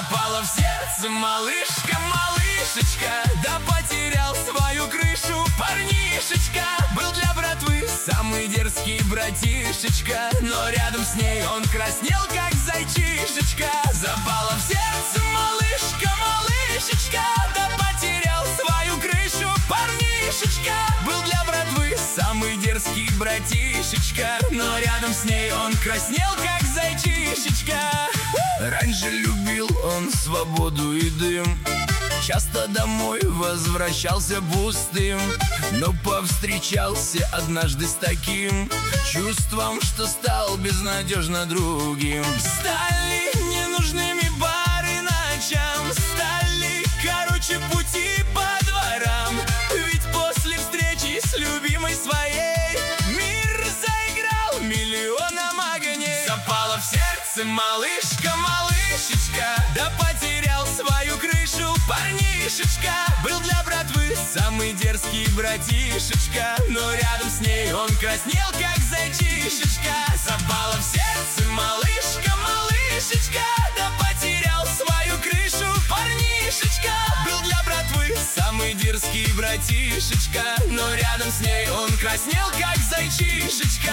Запала в сердце малышка, малышечка, да потерял свою крышу парнишечка. Был для братвы самый дерзкий братишечка, но рядом с ней он краснел, как зайчишечка. Запала в сердце малышка, малышечка, да потерял свою крышу парнишечка. Был для братвы самый дерзкий братишечка, но рядом с ней он краснел, как зайчишечка. Раньше любил он свободу и дым, часто домой возвращался пустым, но повстречался однажды с таким чувством, что стал безнадежно другим. Стали ненужными бары ночам, стали короче пути по дворам. Ведь после встречи с любимой своей мир заиграл миллионом огней. Запала в сердце малышка, малышечка, да потерял свою крышу парнишечка. Был для братвы самый дерзкий братишечка, но рядом с ней он краснел, как зайчишечка. Запала в сердце малышка, малышечка, да потерял свою крышу парнишечка. Был для братвы самый дерзкий братишечка, но рядом с ней он краснел, как зайчишечка.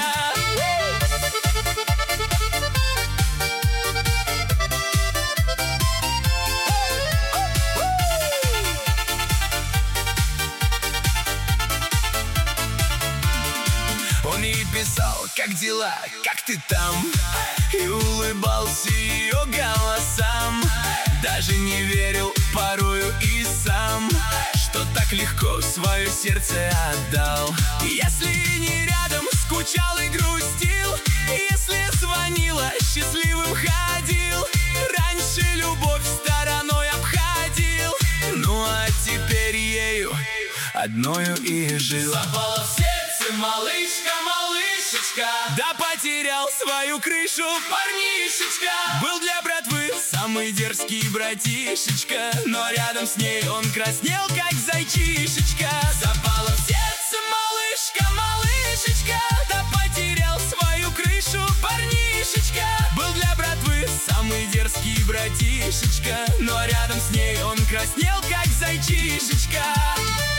Он ей писал: как дела, как ты там? И улыбался ее голосам. Даже не верил порою и сам, что так легко свое сердце отдал. Если не рядом, скучал и грустил, если звонила, счастливым ходил. Раньше любовь стороной обходил, ну а теперь ею одною и жил. Запала в сердце малышка, малышечка, да потерял свою крышу парнишечка. Был для братвы самый дерзкий братишечка, но рядом с ней он краснел, как зайчишечка. Запала в сердце малышка, малышечка, да потерял свою крышу парнишечка. Был для братвы самый дерзкий братишечка, но рядом с ней он краснел, как зайчишечка.